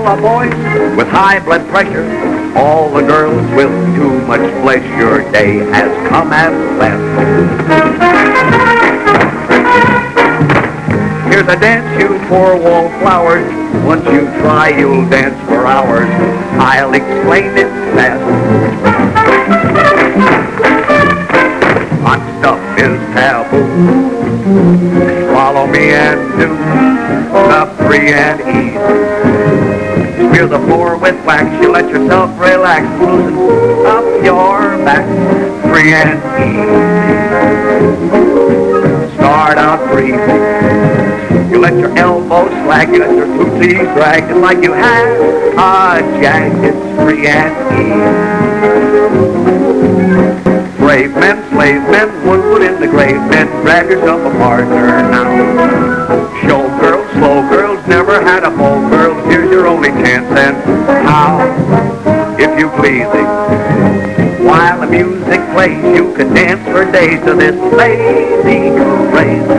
the boys with high blood pressure, all the girls with too much flesh. Your day has come at last. Here's a dance, you poor wallflowers. Once you try, you'll dance for hours. I'll explain it fast. Hot stuff is taboo. Follow me and do the free and easy. Smear the floor with wax. You let yourself relax. Loosen up your back. Free and easy. Start out free. You let your elbows slack, you let your tootsies drag, just like you have a jag. It's free and easy. Brave men, slave men, wood in the grave men, grab yourself a partner now. Show girls, slow girls, never had a beau girls, here's your only chance and how, if you please it. While the music plays, you could dance for days to this lazy craze.